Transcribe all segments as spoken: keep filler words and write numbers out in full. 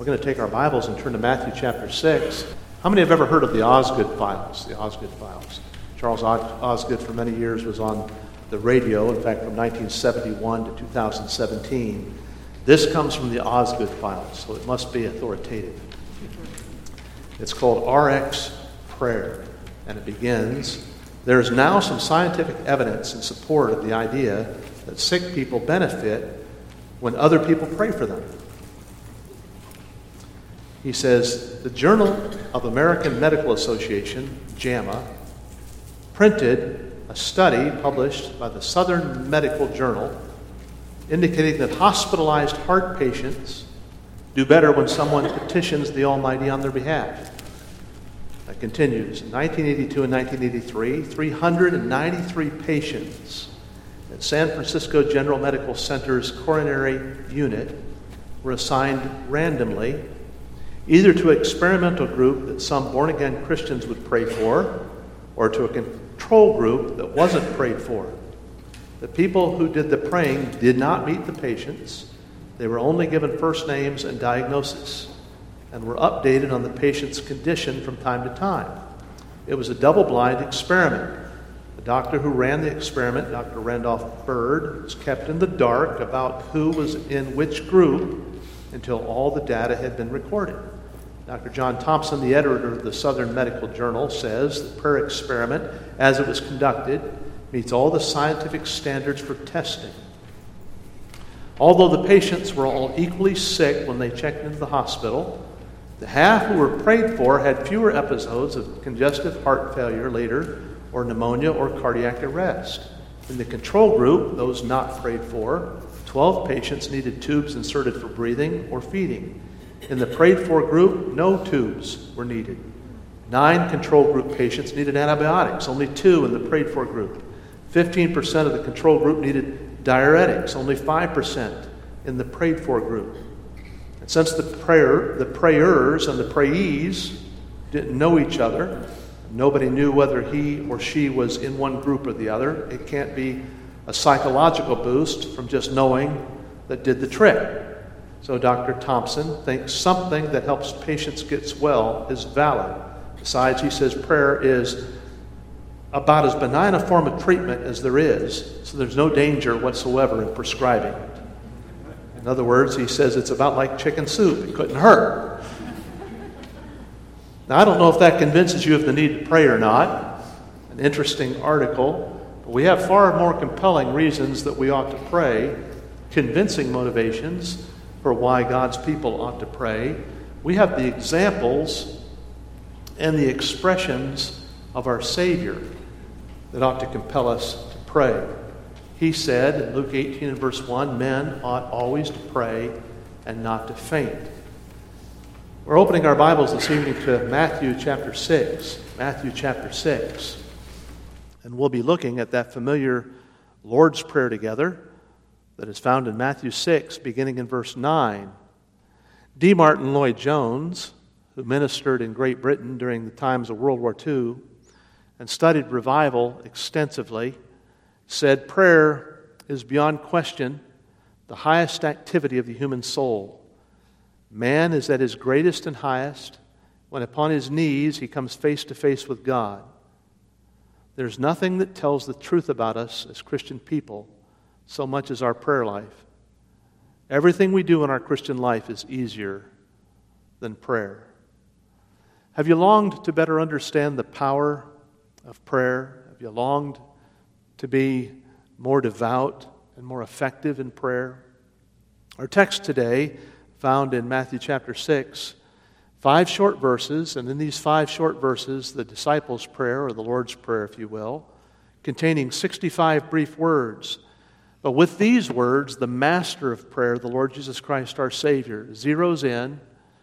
We're going to take our Bibles and turn to Matthew chapter six. How many have ever heard of the Osgood Files? The Osgood Files. Charles Osgood for many years was on the radio, in fact from nineteen seventy-one to two thousand seventeen. This comes from the Osgood Files, so it must be authoritative. It's called R X Prayer, and it begins, "There is now some scientific evidence in support of the idea that sick people benefit when other people pray for them." He says, the Journal of American Medical Association, JAMA, printed a study published by the Southern Medical Journal indicating that hospitalized heart patients do better when someone petitions the Almighty on their behalf. That continues. In nineteen eighty-two and nineteen eighty-three, three hundred ninety-three patients at San Francisco General Medical Center's coronary unit were assigned randomly either to an experimental group that some born-again Christians would pray for, or to a control group that wasn't prayed for. The people who did the praying did not meet the patients. They were only given first names and diagnosis, and were updated on the patient's condition from time to time. It was a double-blind experiment. The doctor who ran the experiment, Doctor Randolph Bird, was kept in the dark about who was in which group until all the data had been recorded. Doctor John Thompson, the editor of the Southern Medical Journal, says the prayer experiment, as it was conducted, meets all the scientific standards for testing. Although the patients were all equally sick when they checked into the hospital, the half who were prayed for had fewer episodes of congestive heart failure later, or pneumonia, or cardiac arrest. In the control group, those not prayed for, twelve patients needed tubes inserted for breathing or feeding. In the prayed-for group, no tubes were needed. Nine control group patients needed antibiotics, only two in the prayed-for group. fifteen percent of the control group needed diuretics, only five percent in the prayed-for group. And since the prayer, the prayers and the prayees didn't know each other, nobody knew whether he or she was in one group or the other, it can't be a psychological boost from just knowing that did the trick. So Doctor Thompson thinks something that helps patients get well is valid. Besides, he says prayer is about as benign a form of treatment as there is, so there's no danger whatsoever in prescribing it. In other words, he says it's about like chicken soup. It couldn't hurt. Now, I don't know if that convinces you of the need to pray or not. An interesting article. But we have far more compelling reasons that we ought to pray, convincing motivations for why God's people ought to pray. We have the examples and the expressions of our Savior that ought to compel us to pray. He said in Luke eighteen and verse one, men ought always to pray and not to faint. We're opening our Bibles this evening to Matthew chapter six. Matthew chapter six. And we'll be looking at that familiar Lord's Prayer together that is found in Matthew six, beginning in verse nine. D. Martin Lloyd-Jones, who ministered in Great Britain during the times of World War Two and studied revival extensively, said prayer is beyond question the highest activity of the human soul. Man is at his greatest and highest when upon his knees he comes face to face with God. There's nothing that tells the truth about us as Christian people so much as our prayer life. Everything we do in our Christian life is easier than prayer. Have you longed to better understand the power of prayer? Have you longed to be more devout and more effective in prayer? Our text today, found in Matthew chapter six, five short verses, and in these five short verses, the disciples' prayer, or the Lord's Prayer, if you will, containing sixty-five brief words. But with these words, the master of prayer, the Lord Jesus Christ, our Savior, zeroes in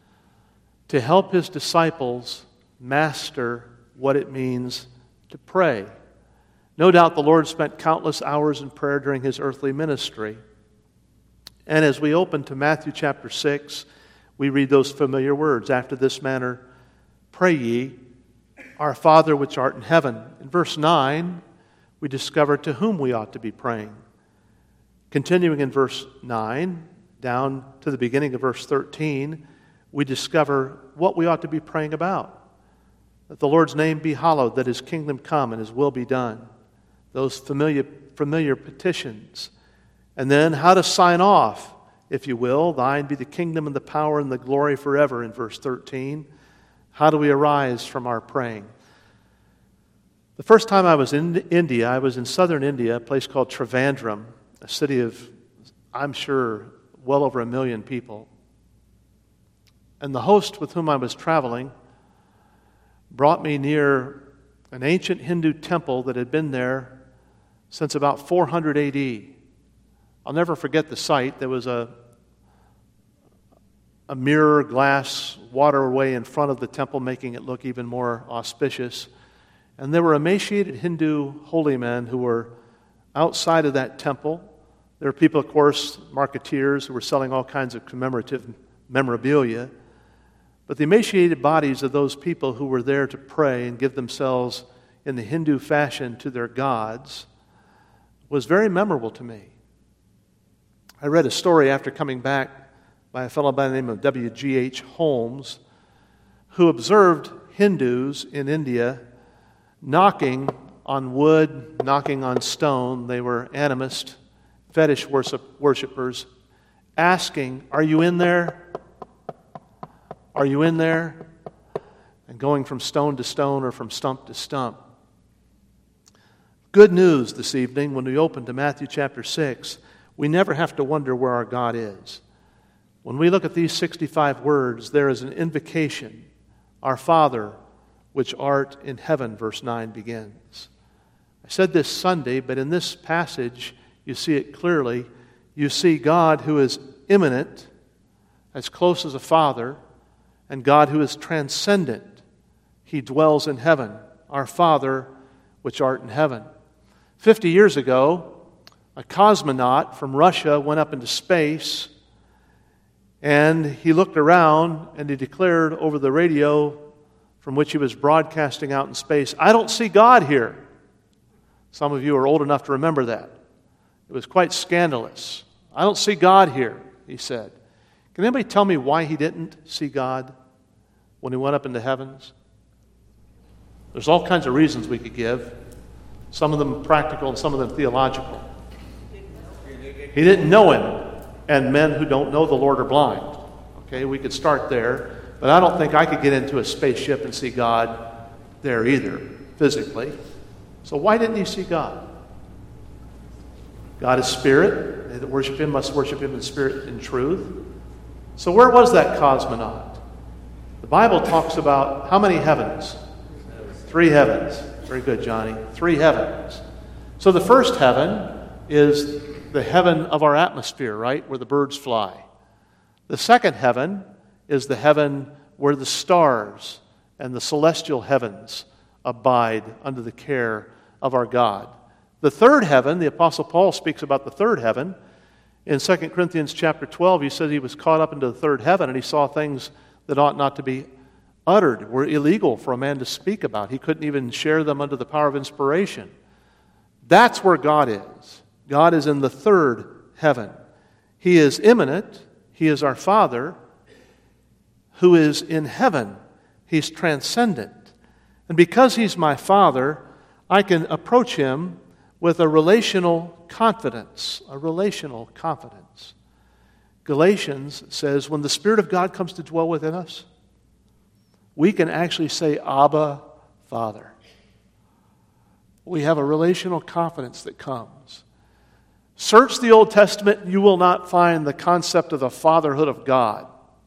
to help his disciples master what it means to pray. No doubt the Lord spent countless hours in prayer during his earthly ministry. And as we open to Matthew chapter six, we read those familiar words, after this manner, pray ye, our Father which art in heaven. In verse nine, we discover to whom we ought to be praying. Continuing in verse nine, down to the beginning of verse thirteen, we discover what we ought to be praying about. That the Lord's name be hallowed, that His kingdom come and His will be done. Those familiar, familiar petitions. And then how to sign off, if you will. Thine be the kingdom and the power and the glory forever in verse thirteen. How do we arise from our praying? The first time I was in India, I was in southern India, a place called Trivandrum, a city of, I'm sure, well over a million people. And the host with whom I was traveling brought me near an ancient Hindu temple that had been there since about four hundred A D. I'll never forget the sight. There was a, a mirror glass waterway in front of the temple, making it look even more auspicious. And there were emaciated Hindu holy men who were outside of that temple. There were people, of course, marketeers who were selling all kinds of commemorative memorabilia. But the emaciated bodies of those people who were there to pray and give themselves in the Hindu fashion to their gods was very memorable to me. I read a story after coming back by a fellow by the name of W G H Holmes, who observed Hindus in India knocking on wood, knocking on stone. They were animist, fetish worship, worshipers, asking, "Are you in there? Are you in there?" And going from stone to stone or from stump to stump. Good news this evening when we open to Matthew chapter six. We never have to wonder where our God is. When we look at these sixty-five words, there is an invocation. Our Father, which art in heaven, verse nine begins. I said this Sunday, but in this passage, you see it clearly. You see God who is immanent, as close as a father, and God who is transcendent. He dwells in heaven. Our Father, which art in heaven. Fifty years ago, a cosmonaut from Russia went up into space, and he looked around and he declared over the radio from which he was broadcasting out in space, "I don't see God here." Some of you are old enough to remember that. It was quite scandalous. "I don't see God here," he said. Can anybody tell me why he didn't see God when he went up into heavens? There's all kinds of reasons we could give. Some of them practical and some of them theological. He didn't know Him, and men who don't know the Lord are blind. Okay, we could start there, but I don't think I could get into a spaceship and see God there either, physically. So why didn't he see God? God is spirit. They that worship Him must worship Him in spirit and truth. So where was that cosmonaut? The Bible talks about how many heavens? Three heavens. Very good, Johnny. Three heavens. So the first heaven is the heaven of our atmosphere, right? Where the birds fly. The second heaven is the heaven where the stars and the celestial heavens abide under the care of our God. The third heaven, the Apostle Paul speaks about the third heaven. In Second Corinthians chapter twelve, he said he was caught up into the third heaven and he saw things that ought not to be uttered, were illegal for a man to speak about. He couldn't even share them under the power of inspiration. That's where God is. God is in the third heaven. He is immanent. He is our Father who is in heaven. He's transcendent. And because He's my Father, I can approach Him with a relational confidence. A relational confidence. Galatians says when the Spirit of God comes to dwell within us, we can actually say, "Abba, Father." We have a relational confidence that comes. Search the Old Testament, you will not find the concept of the fatherhood of God.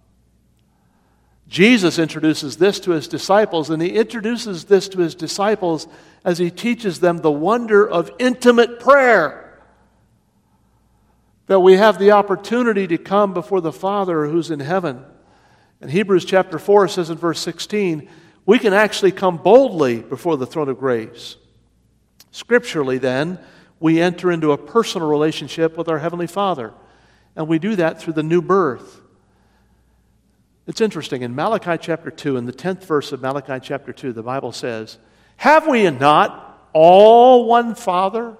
Jesus introduces this to His disciples, and He introduces this to His disciples as He teaches them the wonder of intimate prayer. That we have the opportunity to come before the Father who's in heaven. And Hebrews chapter four says in verse sixteen, we can actually come boldly before the throne of grace. Scripturally, then, we enter into a personal relationship with our Heavenly Father. And we do that through the new birth. It's interesting. In Malachi chapter two, in the tenth verse of Malachi chapter two, the Bible says, "Have we not all one Father?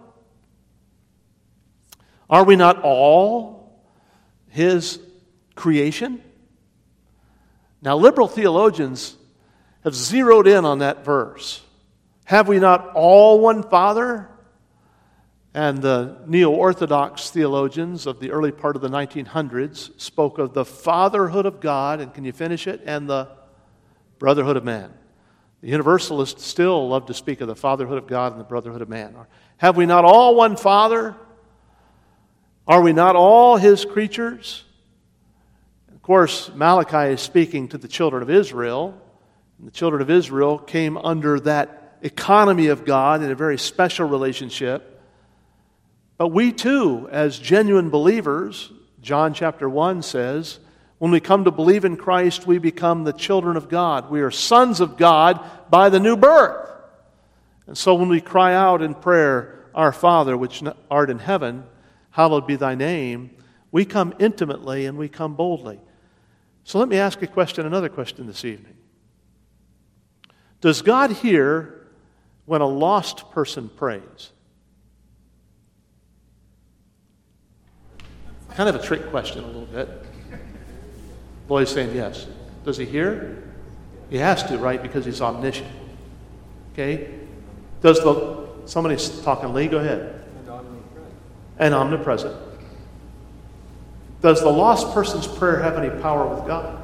Are we not all His creation?" Now, liberal theologians have zeroed in on that verse. Have we not all one Father? And the neo-Orthodox theologians of the early part of the nineteen hundreds spoke of the fatherhood of God, and can you finish it? And the brotherhood of man. The Universalists still love to speak of the fatherhood of God and the brotherhood of man. Have we not all one Father? Are we not all His creatures? Of course, Malachi is speaking to the children of Israel. And the children of Israel came under that economy of God in a very special relationship. But we too, as genuine believers, John chapter one says, when we come to believe in Christ, we become the children of God. We are sons of God by the new birth. And so when we cry out in prayer, Our Father, which art in heaven, hallowed be thy name, we come intimately and we come boldly. So let me ask a question, another question this evening. Does God hear when a lost person prays? Kind of a trick question a little bit. Lloyd's saying yes. Does He hear? He has to, right? Because He's omniscient. Okay? Does the... Somebody's talking, Lee, go ahead. And omnipresent. And omnipresent. Does the lost person's prayer have any power with God?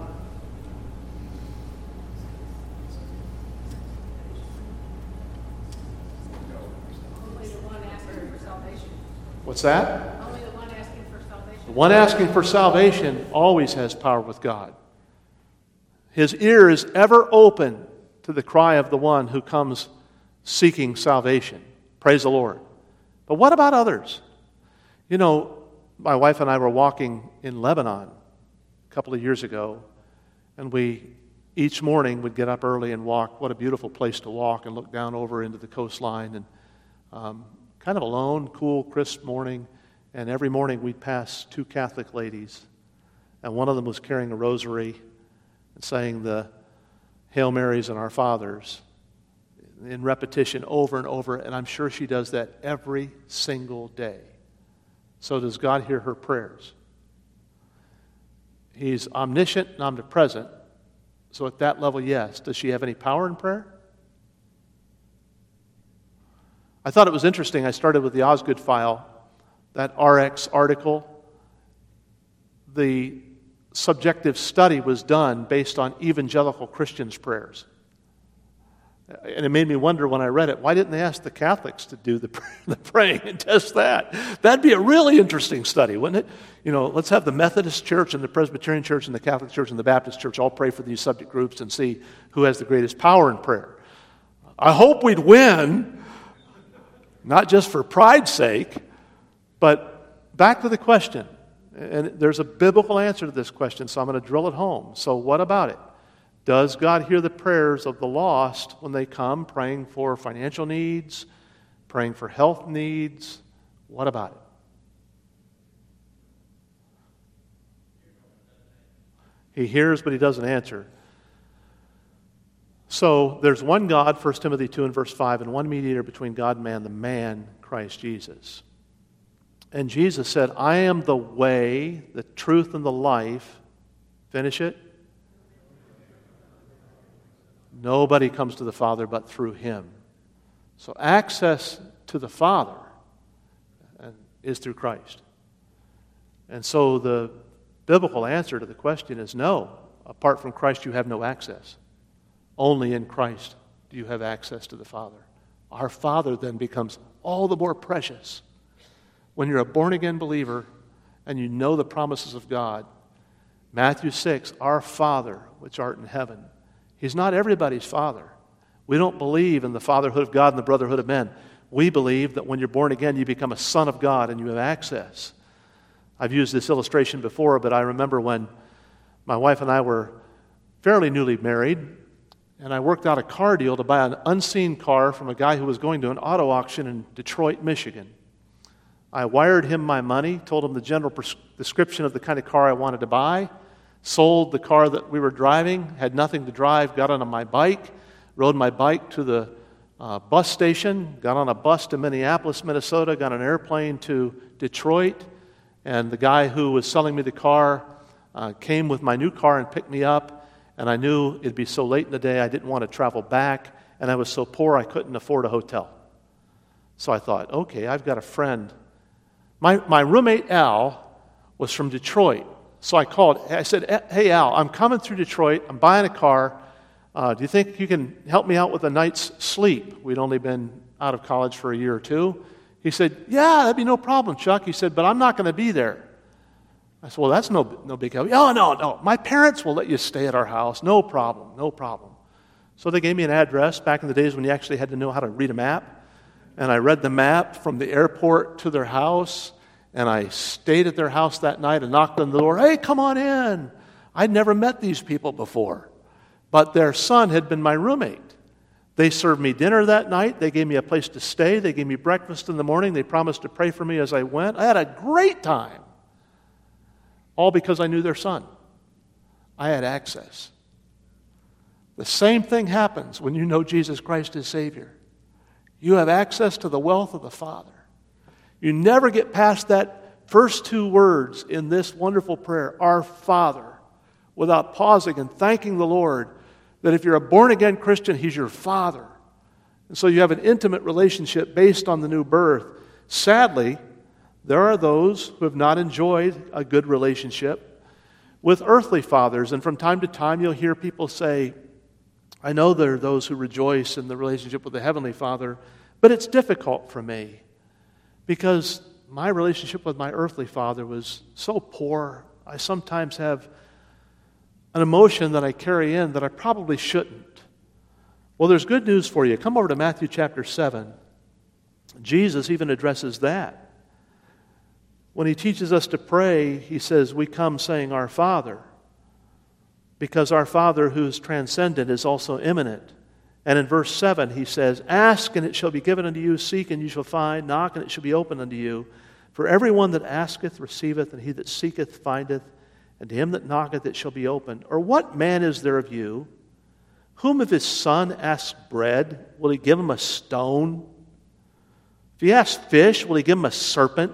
Only the one asking for salvation. What's that? Only the one asking for salvation. The one asking for salvation always has power with God. His ear is ever open to the cry of the one who comes seeking salvation. Praise the Lord. But what about others? You know, my wife and I were walking in Lebanon a couple of years ago, and we each morning would get up early and walk. What a beautiful place to walk and look down over into the coastline. And um, kind of a lone, cool, crisp morning. And every morning we'd pass two Catholic ladies, and one of them was carrying a rosary and saying the Hail Marys and Our Fathers in repetition over and over, and I'm sure she does that every single day. So does God hear her prayers? He's omniscient and omnipresent, so at that level, yes. Does she have any power in prayer? I thought it was interesting. I started with the Osgood file, that R X article. The subjective study was done based on evangelical Christians' prayers. And it made me wonder when I read it, why didn't they ask the Catholics to do the, the praying and test that? That'd be a really interesting study, wouldn't it? You know, let's have the Methodist Church and the Presbyterian Church and the Catholic Church and the Baptist Church all pray for these subject groups and see who has the greatest power in prayer. I hope we'd win, not just for pride's sake, but back to the question. And there's a biblical answer to this question, so I'm going to drill it home. So what about it? Does God hear the prayers of the lost when they come praying for financial needs, praying for health needs? What about it? He hears, but He doesn't answer. So there's one God, First Timothy two and verse five, and one mediator between God and man, the man, Christ Jesus. And Jesus said, I am the way, the truth, and the life. Finish it. Nobody comes to the Father but through Him. So access to the Father is through Christ. And so the biblical answer to the question is no. Apart from Christ, you have no access. Only in Christ do you have access to the Father. Our Father then becomes all the more precious when you're a born-again believer and you know the promises of God. Matthew six, Our Father, which art in heaven. He's not everybody's Father. We don't believe in the fatherhood of God and the brotherhood of men. We believe that when you're born again, you become a son of God and you have access. I've used this illustration before, but I remember when my wife and I were fairly newly married, and I worked out a car deal to buy an unseen car from a guy who was going to an auto auction in Detroit, Michigan. I wired him my money, told him the general pres- description of the kind of car I wanted to buy, sold the car that we were driving, had nothing to drive, got on my bike, rode my bike to the uh, bus station, got on a bus to Minneapolis, Minnesota, got on an airplane to Detroit, and the guy who was selling me the car uh, came with my new car and picked me up, And I knew it'd be so late in the day, I didn't want to travel back, and I was so poor I couldn't afford a hotel. So I thought, okay, I've got a friend. My, my roommate, Al, was from Detroit. So I called. I said, hey, Al, I'm coming through Detroit. I'm buying a car. Uh, do you think you can help me out with a night's sleep? We'd only been out of college for a year or two. He said, yeah, that'd be no problem, Chuck. He said, but I'm not going to be there. I said, well, that's no, no big help. Oh, no, no. My parents will let you stay at our house. No problem, no problem. So they gave me an address back in the days when you actually had to know how to read a map. And I read the map from the airport to their house, and I stayed at their house that night and knocked on the door. Hey, come on in. I'd never met these people before, but their son had been my roommate. They served me dinner that night. They gave me a place to stay. They gave me breakfast in the morning. They promised to pray for me as I went. I had a great time, all because I knew their son. I had access. The same thing happens when you know Jesus Christ as Savior. You have access to the wealth of the Father. You never get past that first two words in this wonderful prayer, our Father, without pausing and thanking the Lord that if you're a born-again Christian, He's your Father. And so you have an intimate relationship based on the new birth. Sadly, there are those who have not enjoyed a good relationship with earthly fathers. And from time to time, you'll hear people say, I know there are those who rejoice in the relationship with the Heavenly Father, but it's difficult for me because my relationship with my earthly father was so poor. I sometimes have an emotion that I carry in that I probably shouldn't. Well, there's good news for you. Come over to Matthew chapter seven. Jesus even addresses that. When He teaches us to pray, He says, we come saying, our Father, because our Father who is transcendent is also immanent. And in verse seven, He says, ask and it shall be given unto you, seek and you shall find, knock and it shall be opened unto you. For everyone that asketh receiveth, and he that seeketh findeth, and to him that knocketh it shall be opened. Or what man is there of you, whom if his son asks bread, will he give him a stone? If he asks fish, will he give him a serpent?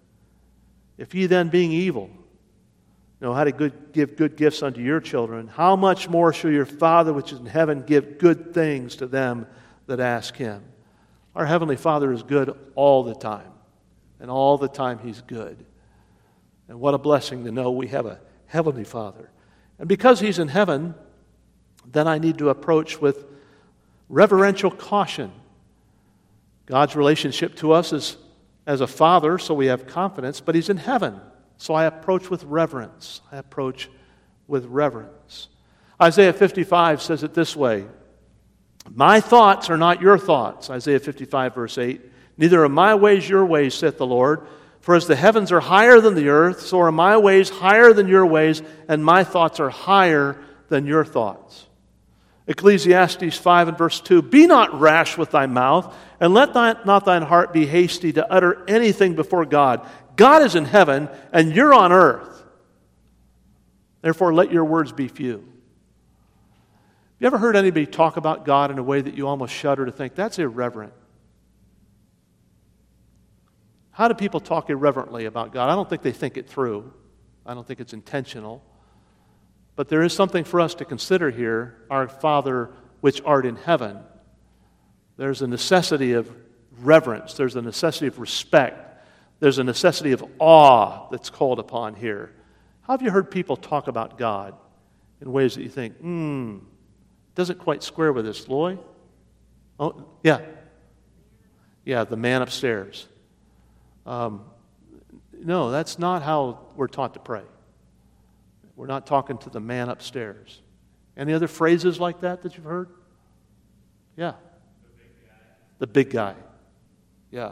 If ye then, being evil, know how to good, give good gifts unto your children, how much more shall your Father which is in heaven give good things to them that ask Him? Our Heavenly Father is good all the time. And all the time He's good. And what a blessing to know we have a Heavenly Father. And because He's in heaven, then I need to approach with reverential caution. God's relationship to us is as a father, so we have confidence, but He's in heaven. So I approach with reverence. I approach with reverence. Isaiah fifty-five says it this way. My thoughts are not your thoughts. Isaiah fifty-five verse eight. Neither are my ways your ways, saith the Lord. For as the heavens are higher than the earth, so are my ways higher than your ways, and my thoughts are higher than your thoughts. Ecclesiastes five and verse two. Be not rash with thy mouth, and let thy, not thine heart be hasty to utter anything before God. God is in heaven, and you're on earth. Therefore, let your words be few. Have you ever heard anybody talk about God in a way that you almost shudder to think, that's irreverent? How do people talk irreverently about God? I don't think they think it through. I don't think it's intentional. But there is something for us to consider here. Our Father which art in heaven. There's a necessity of reverence. There's a necessity of respect. There's a necessity of awe that's called upon here. How have you heard people talk about God in ways that you think, hmm, doesn't quite square with this, Lloyd? Oh, yeah. Yeah, the man upstairs. Um, no, that's not how we're taught to pray. We're not talking to the man upstairs. Any other phrases like that that you've heard? Yeah. The big guy. The big guy. Yeah.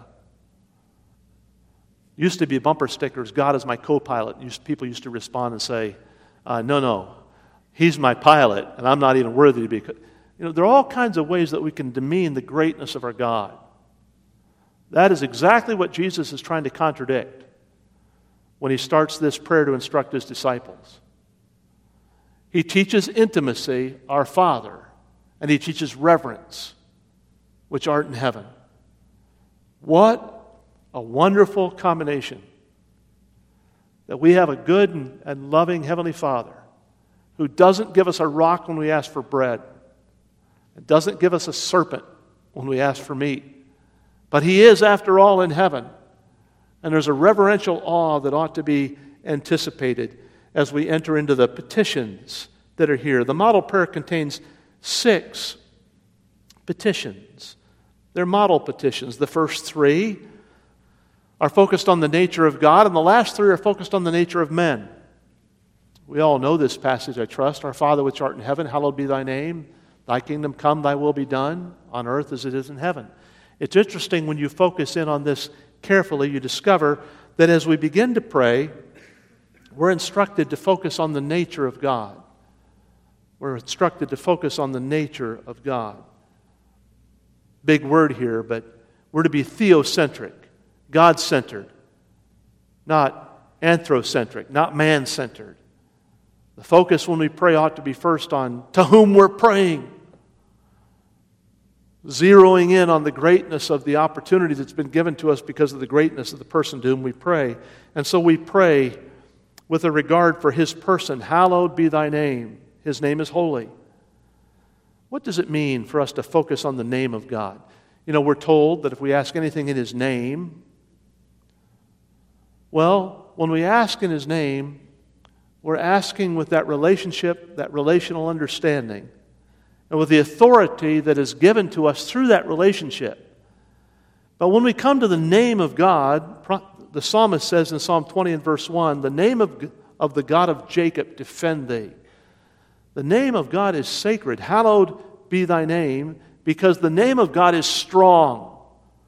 Used to be bumper stickers, God is my co-pilot. Used, people used to respond and say, uh, no, no, He's my pilot, and I'm not even worthy to be. You know, there are all kinds of ways that we can demean the greatness of our God. That is exactly what Jesus is trying to contradict when He starts this prayer to instruct His disciples. He teaches intimacy, our Father, and He teaches reverence, which art in heaven. What a wonderful combination. That we have a good and, and loving Heavenly Father who doesn't give us a rock when we ask for bread, and doesn't give us a serpent when we ask for meat. But He is, after all, in heaven. And there's a reverential awe that ought to be anticipated as we enter into the petitions that are here. The model prayer contains six petitions. They're model petitions. The first three are focused on the nature of God, and the last three are focused on the nature of men. We all know this passage, I trust. Our Father which art in heaven, hallowed be thy name. Thy kingdom come, thy will be done, on earth as it is in heaven. It's interesting when you focus in on this carefully, you discover that as we begin to pray, we're instructed to focus on the nature of God. We're instructed to focus on the nature of God. Big word here, but we're to be theocentric, God-centered, not anthrocentric, not man-centered. The focus when we pray ought to be first on to whom we're praying, zeroing in on the greatness of the opportunity that's been given to us because of the greatness of the person to whom we pray. And so we pray with a regard for His person. Hallowed be thy name. His name is holy. What does it mean for us to focus on the name of God? You know, we're told that if we ask anything in His name, well, when we ask in His name, we're asking with that relationship, that relational understanding, and with the authority that is given to us through that relationship. But when we come to the name of God, the psalmist says in Psalm twenty and verse one, the name of, of the God of Jacob defend thee. The name of God is sacred. Hallowed be thy name, because the name of God is strong.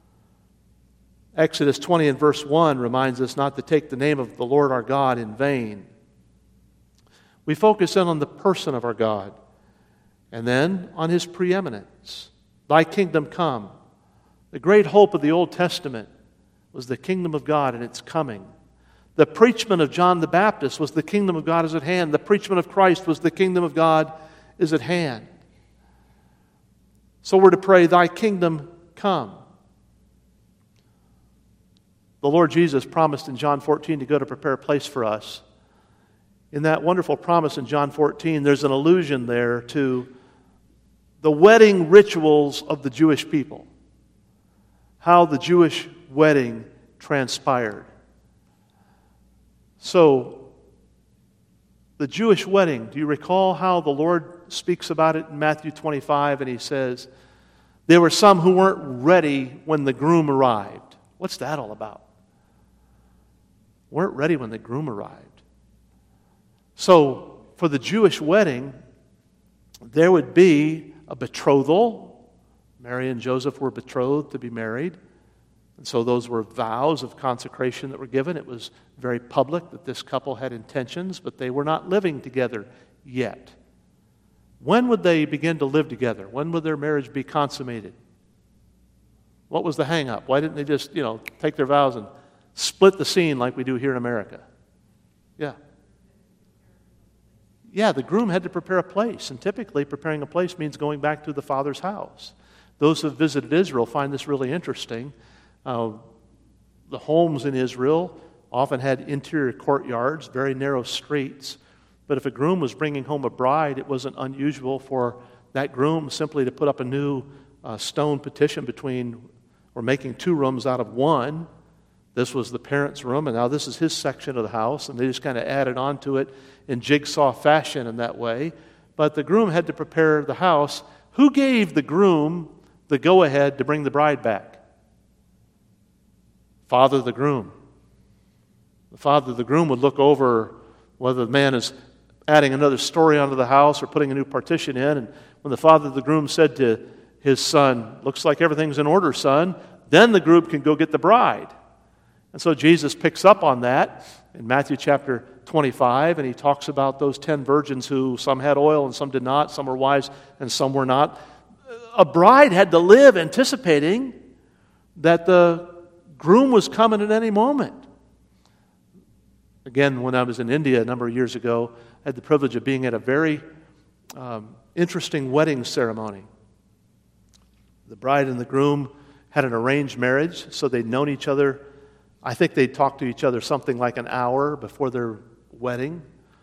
Exodus twenty and verse one reminds us not to take the name of the Lord our God in vain. We focus in on the person of our God, and then on His preeminence. Thy kingdom come. The great hope of the Old Testament was the kingdom of God and its coming. The preachment of John the Baptist was the kingdom of God is at hand. The preachment of Christ was the kingdom of God is at hand. So we're to pray, thy kingdom come. The Lord Jesus promised in John fourteen to go to prepare a place for us. In that wonderful promise in John fourteen, there's an allusion there to the wedding rituals of the Jewish people. How the Jewish wedding transpired. So, the Jewish wedding, do you recall how the Lord speaks about it in Matthew twenty-five, and He says, there were some who weren't ready when the groom arrived. What's that all about? Weren't ready when the groom arrived. So, for the Jewish wedding, there would be a betrothal. Mary and Joseph were betrothed to be married. And so those were vows of consecration that were given. It was very public that this couple had intentions, but they were not living together yet. When would they begin to live together? When would their marriage be consummated? What was the hang-up? Why didn't they just, you know, take their vows and split the scene like we do here in America? Yeah. Yeah, the groom had to prepare a place, and typically preparing a place means going back to the father's house. Those who have visited Israel find this really interesting. Uh, the homes in Israel often had interior courtyards, very narrow streets. But if a groom was bringing home a bride, it wasn't unusual for that groom simply to put up a new uh, stone partition between, or making two rooms out of one. This was the parents' room, and now this is his section of the house, and they just kind of added on to it in jigsaw fashion in that way. But the groom had to prepare the house. Who gave the groom the go-ahead to bring the bride back? Father of the groom. The father of the groom would look over whether the man is adding another story onto the house or putting a new partition in. And when the father of the groom said to his son, looks like everything's in order, son, then the groom can go get the bride. And so Jesus picks up on that in Matthew chapter twenty-five, and He talks about those ten virgins who some had oil and some did not, some were wise and some were not. A bride had to live anticipating that the groom was coming at any moment. Again, when I was in India a number of years ago, I had the privilege of being at a very um, interesting wedding ceremony. The bride and the groom had an arranged marriage, so they'd known each other. I think they'd talked to each other something like an hour before their wedding.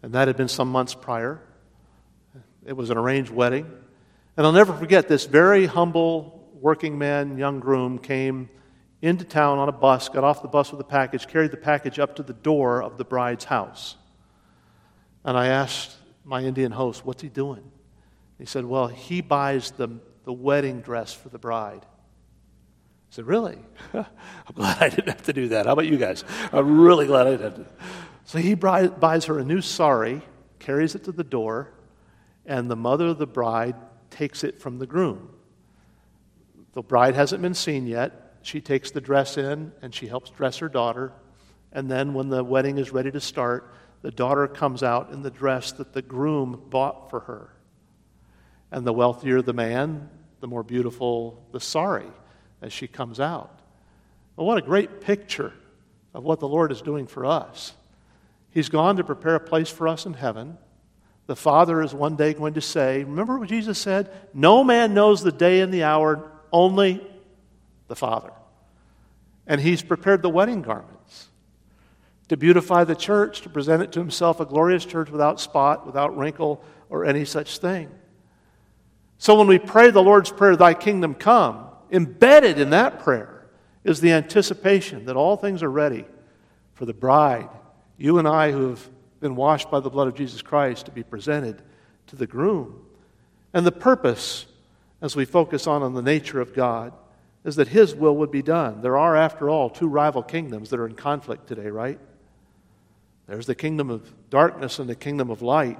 And that had been some months prior. It was an arranged wedding. And I'll never forget, this very humble working man, young groom, came into town on a bus, got off the bus with a package, carried the package up to the door of the bride's house. And I asked my Indian host, what's he doing? He said, well, he buys the, the wedding dress for the bride. I said, really? I'm glad I didn't have to do that. How about you guys? I'm really glad I didn't have to. So he buys her a new sari, carries it to the door, and the mother of the bride takes it from the groom. The bride hasn't been seen yet. She takes the dress in, and she helps dress her daughter. And then when the wedding is ready to start, the daughter comes out in the dress that the groom bought for her. And the wealthier the man, the more beautiful the sari as she comes out. Well, what a great picture of what the Lord is doing for us. He's gone to prepare a place for us in heaven. The Father is one day going to say, remember what Jesus said? No man knows the day and the hour, only the Father. And He's prepared the wedding garments to beautify the church, to present it to Himself a glorious church without spot, without wrinkle, or any such thing. So when we pray the Lord's Prayer, Thy kingdom come, embedded in that prayer is the anticipation that all things are ready for the bride, you and I who have been washed by the blood of Jesus Christ, to be presented to the groom. And the purpose, as we focus on, on the nature of God, is that His will would be done. There are, after all, two rival kingdoms that are in conflict today, right? There's the kingdom of darkness and the kingdom of light.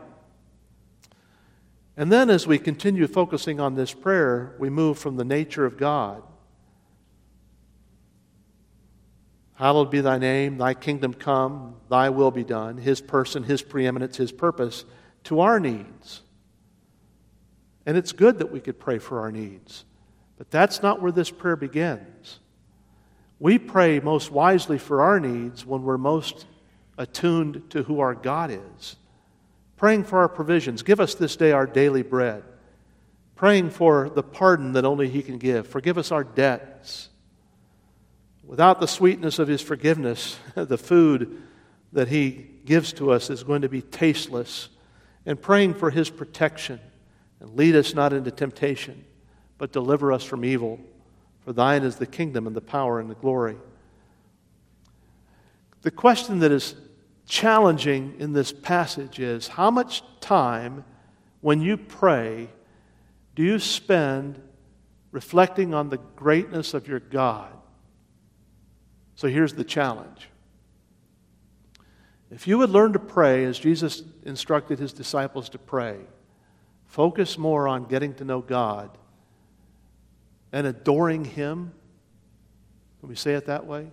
And then as we continue focusing on this prayer, we move from the nature of God. Hallowed be Thy name, Thy kingdom come, Thy will be done, His person, His preeminence, His purpose, to our needs. And it's good that we could pray for our needs. But that's not where this prayer begins. We pray most wisely for our needs when we're most attuned to who our God is. Praying for our provisions. Give us this day our daily bread. Praying for the pardon that only He can give. Forgive us our debts. Without the sweetness of His forgiveness, the food that He gives to us is going to be tasteless. And praying for His protection. And lead us not into temptation, but deliver us from evil. For Thine is the kingdom and the power and the glory. The question that is challenging in this passage is, how much time when you pray do you spend reflecting on the greatness of your God? So here's the challenge. If you would learn to pray as Jesus instructed His disciples to pray, focus more on getting to know God and adoring Him. Can we say it that way?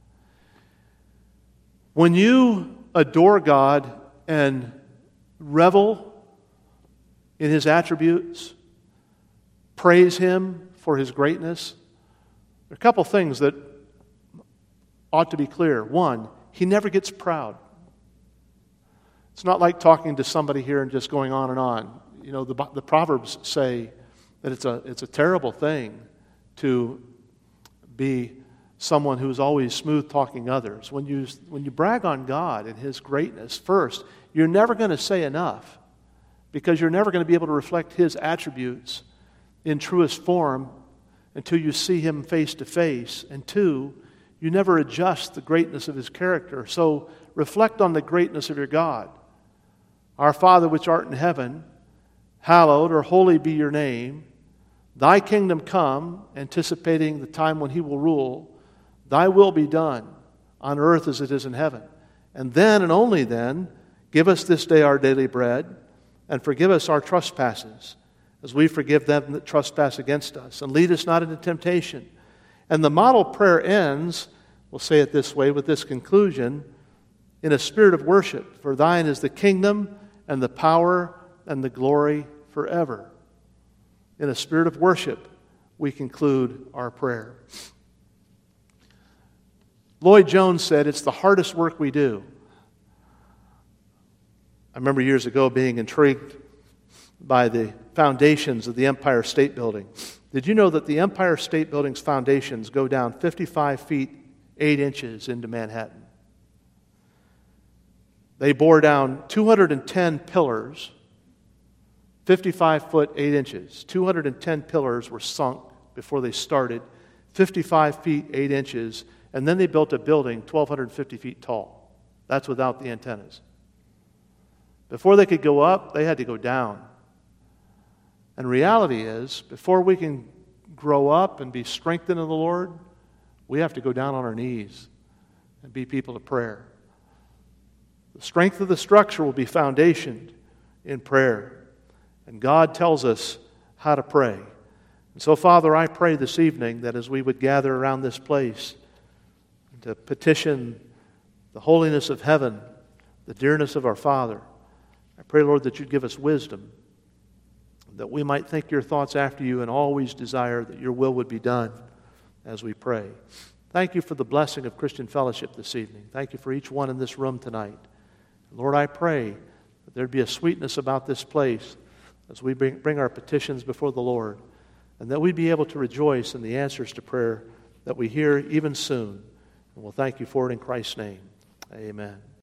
When you adore God and revel in His attributes, praise Him for His greatness, there are a couple things that ought to be clear. One, He never gets proud. It's not like talking to somebody here and just going on and on. You know, the, the Proverbs say that it's a, it's a terrible thing to be someone who's always smooth-talking others. When you, when you brag on God and His greatness, first, you're never going to say enough because you're never going to be able to reflect His attributes in truest form until you see Him face to face. And two, you never adjust the greatness of His character. So reflect on the greatness of your God. Our Father which art in heaven, hallowed or holy be your name. Thy kingdom come, anticipating the time when He will rule. Thy will be done on earth as it is in heaven. And then and only then, give us this day our daily bread, and forgive us our trespasses, as we forgive them that trespass against us. And lead us not into temptation. And the model prayer ends, we'll say it this way, with this conclusion, in a spirit of worship. For Thine is the kingdom and the power and the glory forever. In a spirit of worship, we conclude our prayer. Lloyd Jones said, it's the hardest work we do. I remember years ago being intrigued by the foundations of the Empire State Building. Did you know that the Empire State Building's foundations go down fifty-five feet, eight inches into Manhattan? They bore down two hundred ten pillars, fifty-five foot eight inches. two hundred ten pillars were sunk before they started, fifty-five feet eight inches, and then they built a building twelve fifty feet tall. That's without the antennas. Before they could go up, they had to go down. And reality is, before we can grow up and be strengthened in the Lord, we have to go down on our knees and be people of prayer. The strength of the structure will be foundationed in prayer. And God tells us how to pray. And so, Father, I pray this evening that as we would gather around this place to petition the holiness of heaven, the dearness of our Father, I pray, Lord, that you'd give us wisdom, that we might think your thoughts after you and always desire that your will would be done as we pray. Thank you for the blessing of Christian fellowship this evening. Thank you for each one in this room tonight. Lord, I pray that there'd be a sweetness about this place as we bring, bring our petitions before the Lord, and that we'd be able to rejoice in the answers to prayer that we hear even soon. And we'll thank you for it in Christ's name. Amen.